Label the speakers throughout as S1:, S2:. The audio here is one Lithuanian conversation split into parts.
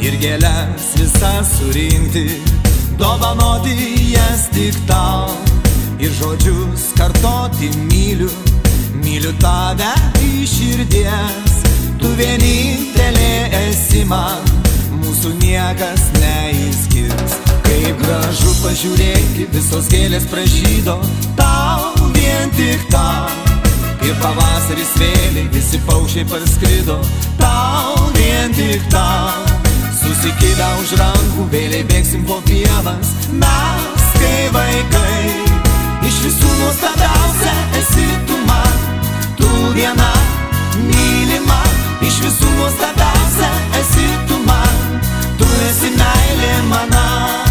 S1: ir gėles visas surinkti, dovanoti jas tik tau ir žodžius kartoti myliu, myliu tave iš širdies. Tu vienintelė esi man, mūsų niekas neįskirs. Kaip gražu pažiūrėti, visos gėlės pražydo tau, vien tik tau. Ir pavasaris vėliai, visi paukščiai parskrido tau, vien tik tau. Susikibę už rankų, vėliai bėgsim po pievas, mes kai vaikai. Iš visų nuostabiausia esi tu man, tu viena mylima. Iš visų nuostabiausia esi tu man, tu esi meilė mana.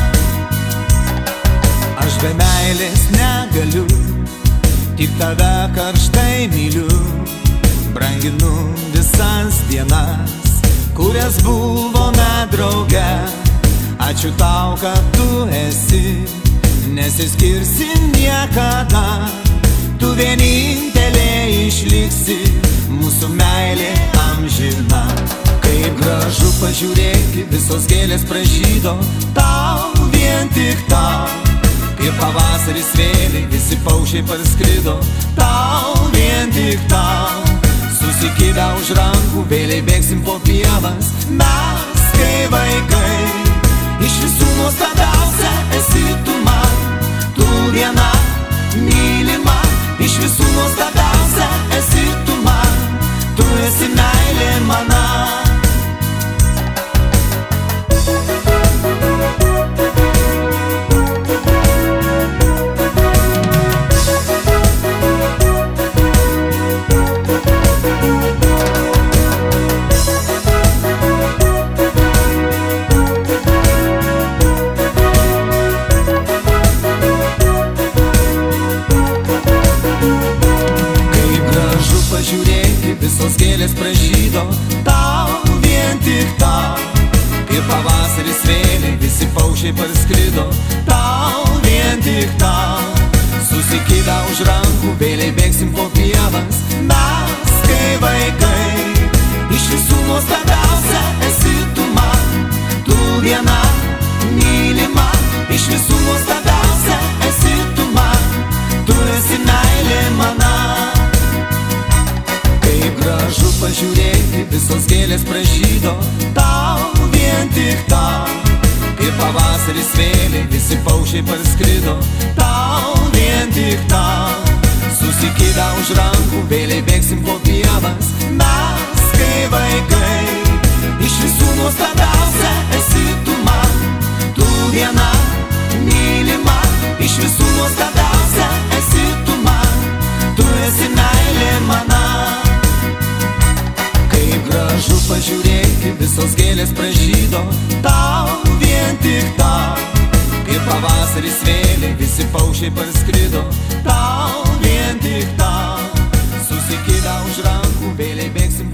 S1: Aš be meilės negaliu, tik tave karštai myliu. Branginu visas dienas, kurias buvome drauge. Ačiū tau, kad tu esi, nesiskirsi niekada. Tu vienintelė išliksi, mūsų meilė amžina. Kaip gražu pažiūrėti, visos gėlės pražydo tau, vien tik tau. Ir pavasaris vėliai, visi paukščiai parskrido tau, vien tik tau. Susikibę už rankų, vėliai bėgsim po pievas, mes kai vaikai. Iš visų nuostabiausia esi tu man, tu viena mylima. Iš visų nuostabiausia esi tu man, tu esi meilė mana. Pažiūrėti, visos gėlės pražydo tau, vien tik tau. Ir pavasaris vėliai, visi paukščiai parskrido tau, vien tik tau. Susikibę už rankų, vėliai bėgsim po pievas, mes kai vaikai. Iš visų nuostabiausia esi tu man, tu viena mylima. Iš visų nuostabiausia esi tu man, tu esi meilė mana. Kaip gražu pažiūrėti, visos gėlės pražydo tau, vien tik tau. Ir pavasaris vėliai, visi paukščiai parskrido tau, vien tik tau. Susikibę už rankų, vėliai bėgsim po pievas, mes kai vaikai. Iš visų nuostabiausia esi tu man, tu viena mylima. Iš visų nuostabiausia esi tu man, tu esi meilė mana. Kaip gražu pažiūrėti, visos gėlės pražydo tau, vien tik tau. Ir pavasaris vėliai, visi paukščiai parskrido tau, vien tik tau. Susikibę už rankų, vėliai bėgsim